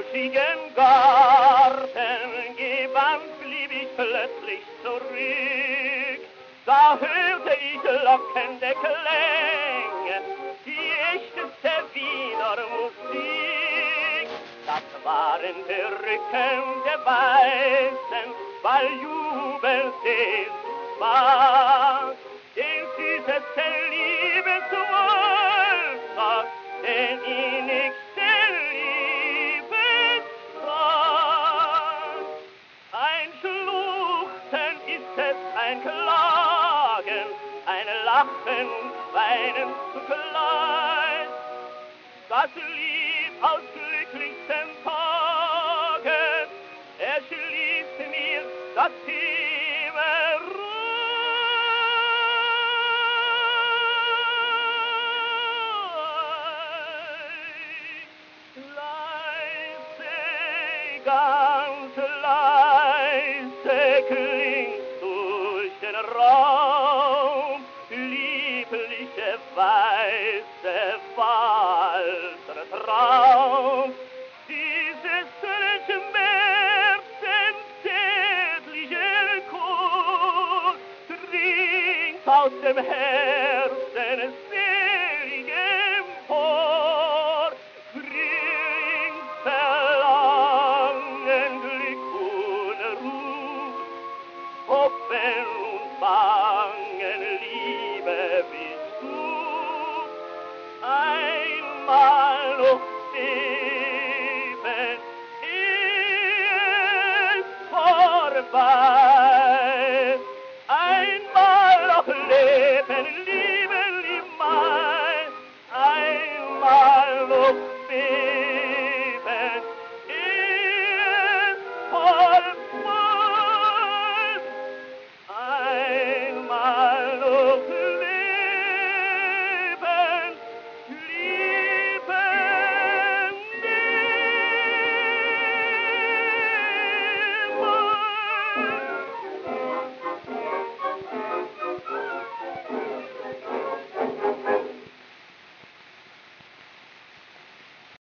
lauschigen Garten gewandt, blieb ich plötzlich zurück. Da hörte ich lockende Klänge, die echteste Wiener Musik. Das waren die Rücken der Weißen, weil Jubel Sehnsucht war. Den süßesten Liebeswolf, den innigsten Liebesrang. Ein Schluchzen ist es, ein Klagen, ein Lachen und Weinen zugleich. Das Lied aus glücklichsten Tagen erschließt mir das Himmelreich. Leise, ganz leise klingt durch den Raum liebliche weiße Walzer Traum. Dieses Schmerzen zärtliche Chor dringt aus dem Herzen selig empor, bringt Verlangen, Glück und Ruhe, Hoffen und Bangen, Liebe bist du. Einmal noch leben, ehe es vorbei